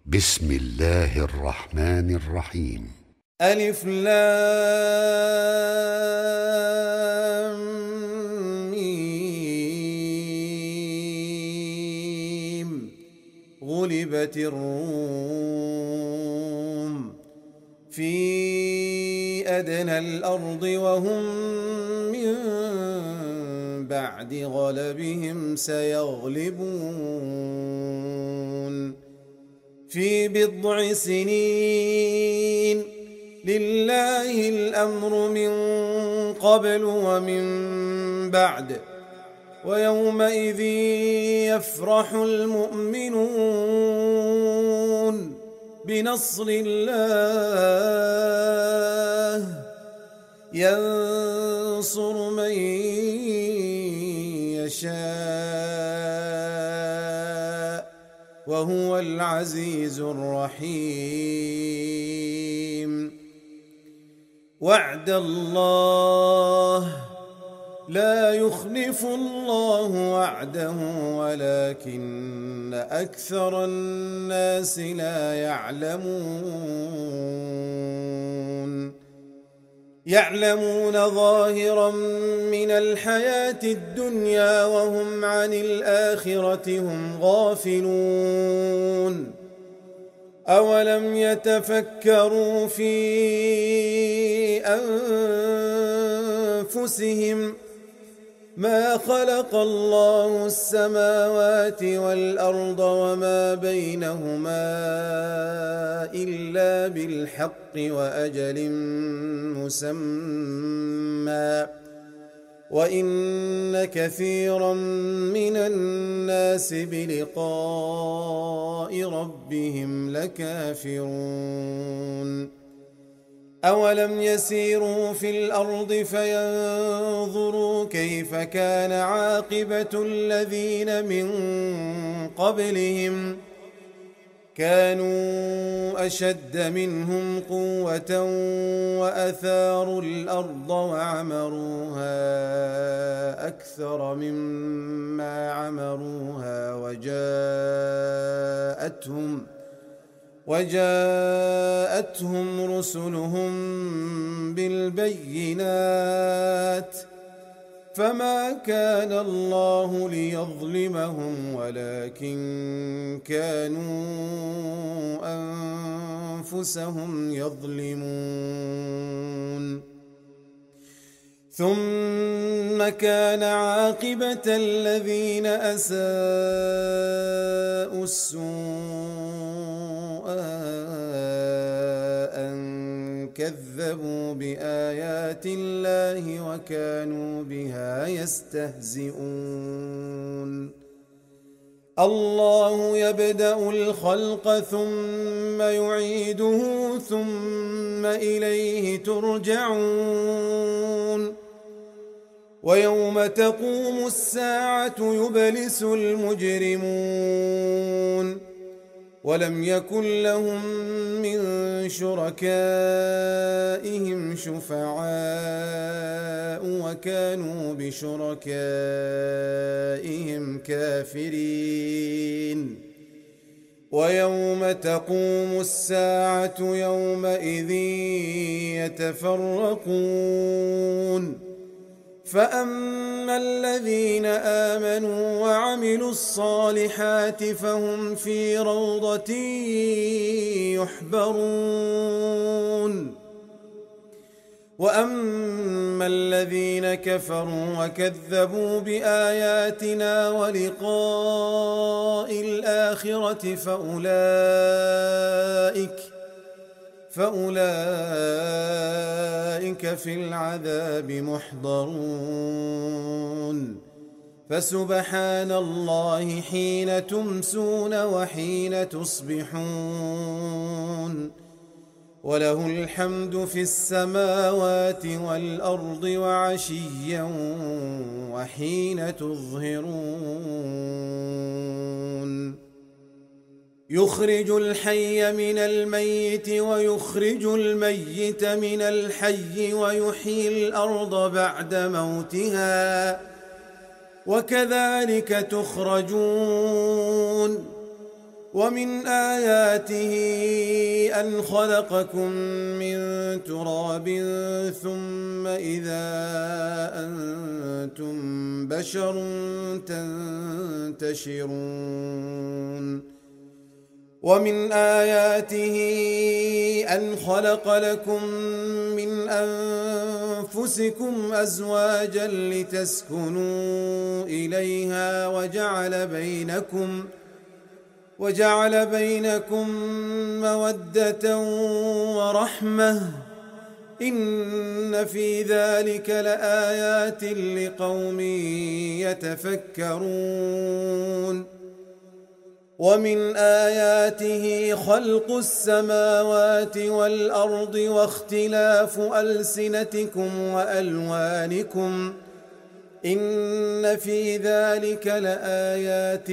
بسم الله الرحمن الرحيم. ألف لام ميم. غلبت الروم في أدنى الأرض وهم من بعد غلبهم سيغلبون في بضع سنين. لله الأمر من قبل ومن بعد ويومئذ يفرح المؤمنون بنصر الله ينصر من يشاء وهو العزيز الرحيم. وعد الله لا يخلف الله وعده ولكن أكثر الناس لا يعلمون ظاهرا من الحياة الدنيا وهم عن الآخرة هم غافلون. أولم يتفكروا في أنفسهم ما خلق الله السماوات والأرض وما بينهما إلا بالحق وأجل مسمى وإن كثيرا من الناس بلقاء ربهم لكافرون. أولم يسيروا في الأرض فينظروا كيف كان عاقبة الذين من قبلهم كانوا أشد منهم قوة وأثاروا الأرض وعمروها أكثر مما عمروها وجاءتهم رسلهم بالبينات فما كان الله ليظلمهم ولكن كانوا أنفسهم يظلمون. ثم كان عاقبة الذين أساءوا السوء أن كذبوا بآيات الله وكانوا بها يستهزئون. الله يبدأ الخلق ثم يعيده ثم إليه ترجعون. ويوم تقوم الساعة يبلس المجرمون ولم يكن لهم من شركائهم شفعاء وكانوا بشركائهم كافرين. ويوم تقوم الساعة يومئذ يتفرقون فأما الذين آمنوا وعملوا الصالحات فهم في روضة يحبرون. وأما الذين كفروا وكذبوا بآياتنا ولقاء الآخرة فأولئك في العذاب محضرون. فسبحان الله حين تمسون وحين تصبحون وله الحمد في السماوات والأرض وعشيا وحين تظهرون. يخرج الحي من الميت ويخرج الميت من الحي ويحيي الأرض بعد موتها وكذلك تخرجون. ومن آياته أن خلقكم من تراب ثم إذا أنتم بشر تنتشرون ومن آياته أن خلق لكم من أنفسكم أزواجا لتسكنوا إليها وجعل بينكم مودة ورحمة إن في ذلك لآيات لقوم يتفكرون ومن آياته خلق السماوات والأرض واختلاف ألسنتكم وألوانكم إن في ذلك لآيات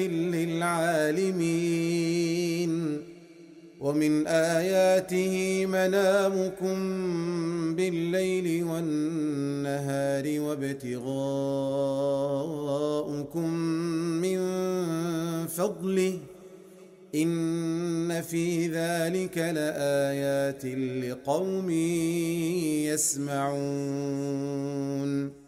للعالمين ومن آياته منامكم بالليل والنهار وابتغاؤكم من فضله إن في ذلك لآيات لقوم يسمعون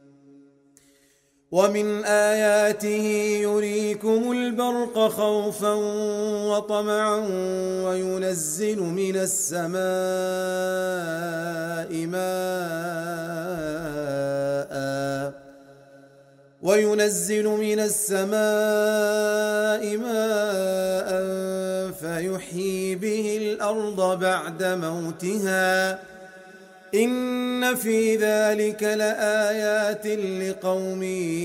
ومن آياته يريكم البرق خوفا وطمعا وينزل من السماء ماء فيحيي به الأرض بعد موتها إن في ذلك لآيات لقوم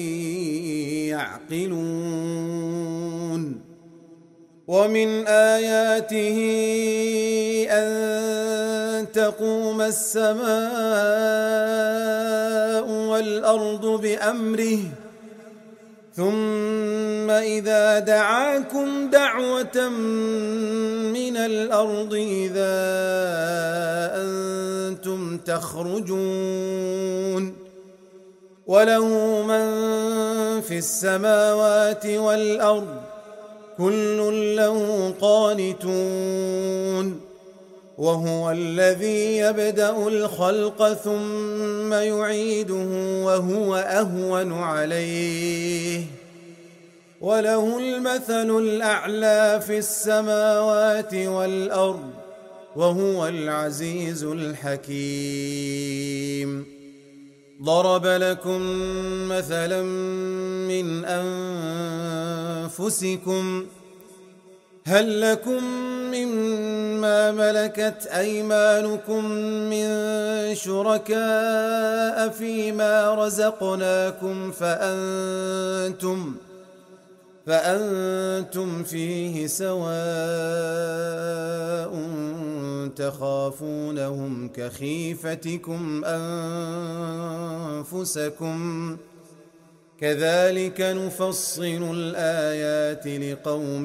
يعقلون ومن آياته أن تقوم السماء والأرض بأمره ثم إذا دعاكم دعوة من الأرض إذا أنتم تخرجون وله من في السماوات والأرض كل له قانتون وهو الذي يبدأ الخلق ثم يعيده وهو أهون عليه وله المثل الأعلى في السماوات والأرض وهو العزيز الحكيم ضرب لكم مثلا من أنفسكم هل لكم مما ملكت أيمانكم من شركاء فيما رزقناكم فأنتم فيه سواء تخافونهم كخيفتكم أنفسكم كذلك نفصل الآيات لقوم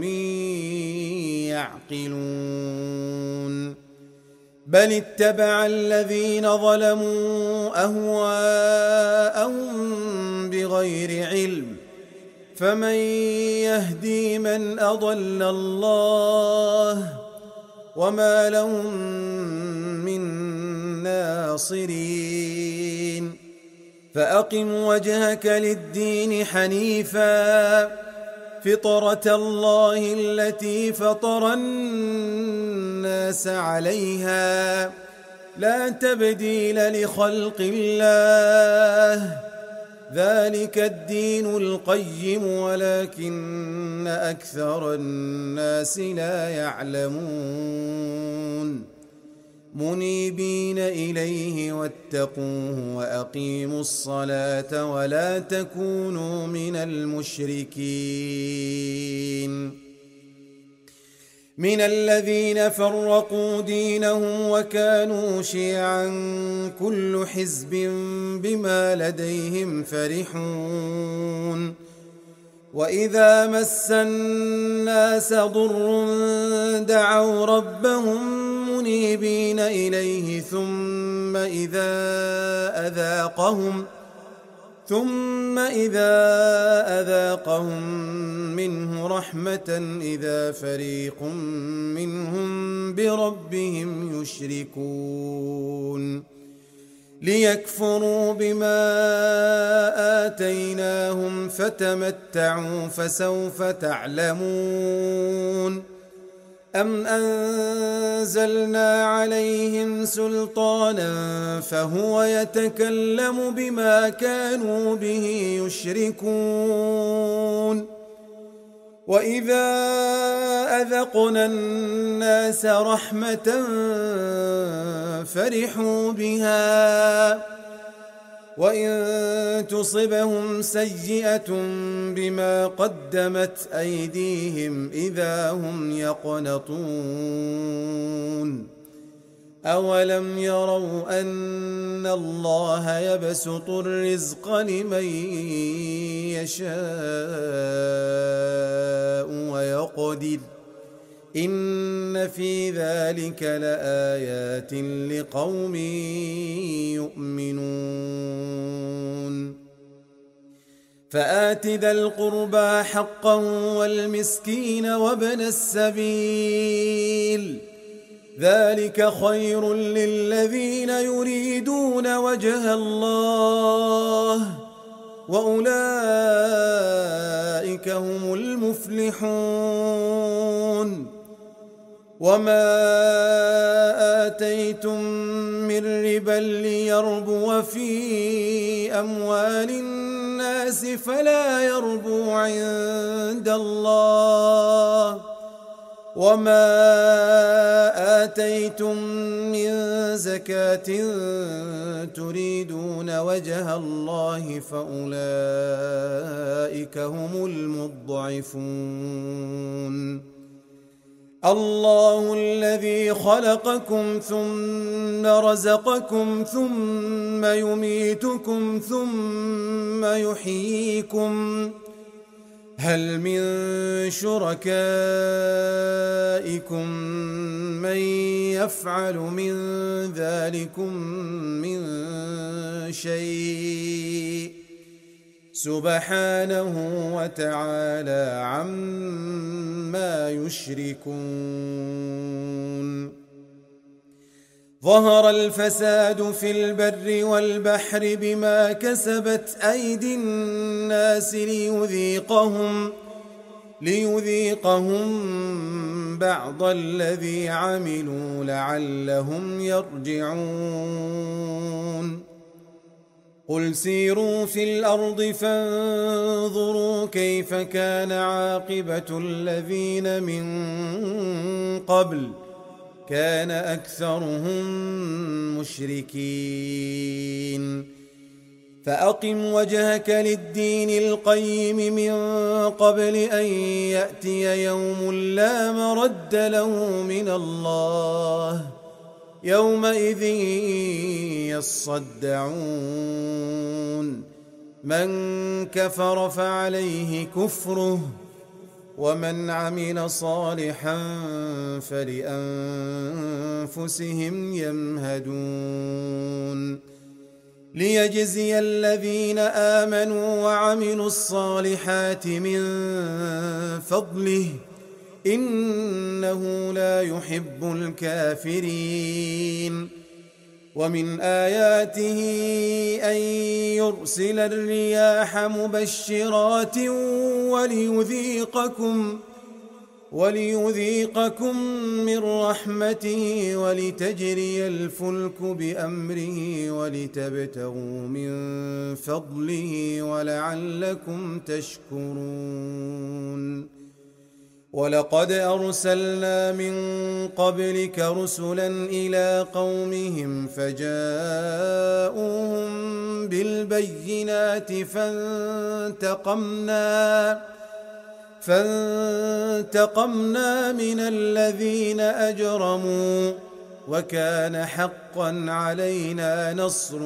يعقلون بل اتبع الذين ظلموا أهواءهم بغير علم فمن يهدي من أضل الله وما لهم من ناصرين فأقم وجهك للدين حنيفا فطرة الله التي فطر الناس عليها لا تبديل لخلق الله ذلك الدين القيم ولكن أكثر الناس لا يعلمون منيبين إليه واتقوه وأقيموا الصلاة ولا تكونوا من المشركين من الذين فرقوا دينهم وكانوا شيعا كل حزب بما لديهم فرحون وإذا مس الناس ضر دعوا ربهم منيبين إليه ثم ثم إذا أذاقهم منه رحمة إذا فريق منهم بربهم يشركون ليكفروا بما آتيناهم فتمتعوا فسوف تعلمون أم أنزلنا عليهم سلطانا فهو يتكلم بما كانوا به يشركون وإذا أذقنا الناس رحمة فرحوا بها وإن تصبهم سيئة بما قدمت أيديهم إذا هم يقنطون أولم يروا أن الله يبسط الرزق لمن يشاء ويقدر إن في ذلك لآيات لقوم يؤمنون فآت ذا القربى حقه والمسكين وابن السبيل ذلك خير للذين يريدون وجه الله وأولئك هم المفلحون وما آتيتم من ربا ليربو في أموال الناس فلا يربو عند الله وما آتيتم من زكاة تريدون وجه الله فأولئك هم المضعفون الله الذي خلقكم ثم رزقكم ثم يميتكم ثم يحييكم هل من شركائكم من يفعل من ذلكم من شيء سبحانه وتعالى عما يشركون ظهر الفساد في البر والبحر بما كسبت أيدي الناس ليذيقهم بعض الذي عملوا لعلهم يرجعون قل سيروا في الأرض فانظروا كيف كان عاقبة الذين من قبل كان أكثرهم مشركين فأقم وجهك للدين القيم من قبل أن يأتي يوم لا مرد له من الله يومئذ يصدعون من كفر فعليه كفره ومن عمل صالحا فلأنفسهم يمهدون ليجزي الذين آمنوا وعملوا الصالحات من فضله إنه لا يحب الكافرين ومن آياته أن يرسل الرياح مبشرات وليذيقكم من رحمته ولتجري الفلك بأمره ولتبتغوا من فضله ولعلكم تشكرون ولقد أرسلنا من قبلك رسلا إلى قومهم فجاءوهم بالبينات فانتقمنا من الذين أجرموا وكان حقا علينا نصر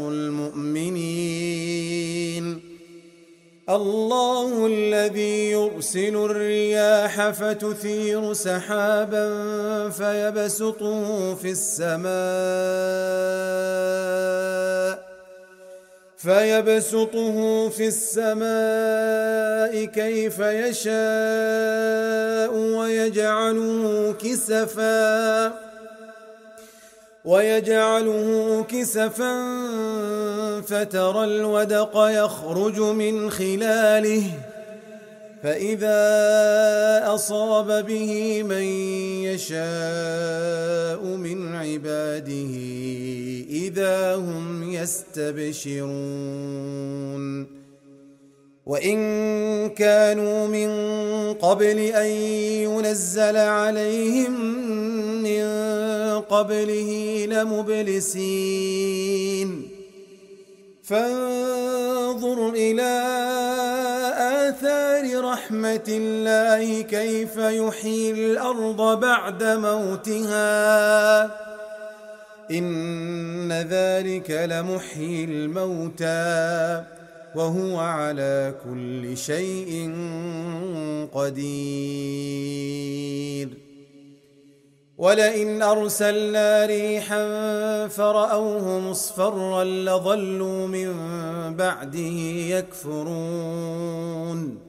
المؤمنين الله الذي يرسل الرياح فتثير سحابا فيبسطه في السماء كيف يشاء ويجعله كسفا فترى الودق يخرج من خلاله فإذا أصاب به من يشاء من عباده إذا هم يستبشرون وإن كانوا من قبل أن ينزل عليهم من قبله لمبلسين فانظر إلى آثار رحمة الله كيف يحيي الأرض بعد موتها إن ذلك لمحيي الموتى وهو على كل شيء قدير ولئن أرسلنا ريحا فرأوه مصفرا لظلوا من بعده يكفرون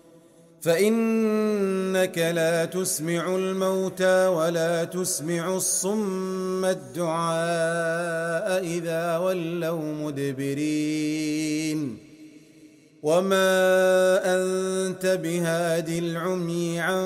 فإنك لا تسمع الموتى ولا تسمع الصم الدعاء إذا ولوا مدبرين وما أنت بهاد العمي عن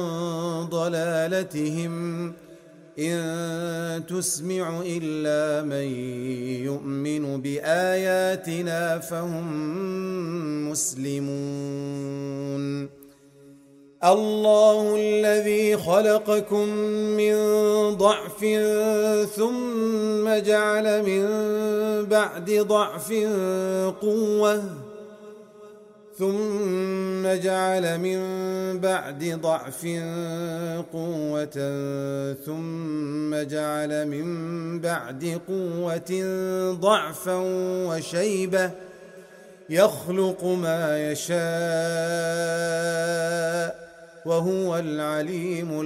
ضلالتهم إن تسمع إلا من يؤمن بآياتنا فهم مسلمون الله الذي خلقكم من ضعف ثم جعل من بعد ضعف قوة ثم جعل من بعد ضعف قوة ثم جعل من بعد قوة ضعفا وشيبة يخلق ما يشاء وهو العليم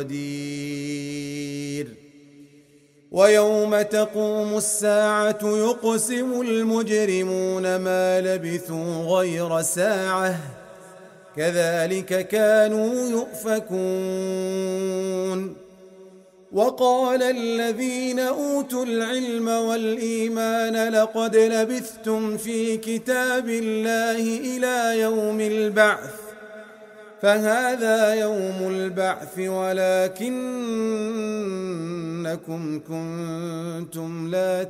القدير ويوم تقوم الساعة يقسم المجرمون ما لبثوا غير ساعة كذلك كانوا يؤفكون وقال الذين أوتوا العلم والإيمان لقد لبثتم في كتاب الله إلى يوم البعث فهذا يوم البعث ولكنكم كنتم لا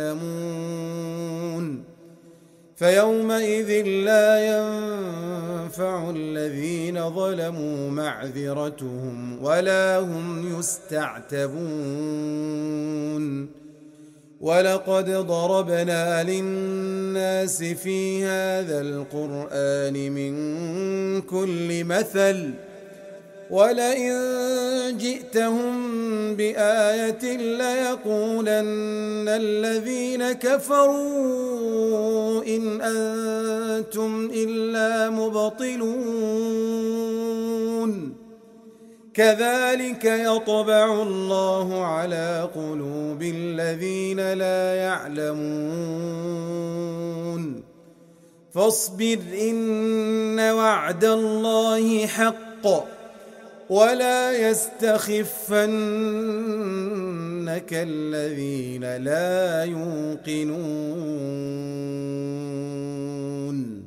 تعلمون فيومئذ لا ينفع الذين ظلموا معذرتهم ولا هم يستعتبون ولقد ضربنا للناس في هذا القرآن من كل مثل ولئن جئتهم بآية ليقولن الذين كفروا إن أنتم إلا مبطلون كذلك يطبع الله على قلوب الذين لا يعلمون فاصبر إن وعد الله حق ولا يستخفنك الذين لا يوقنون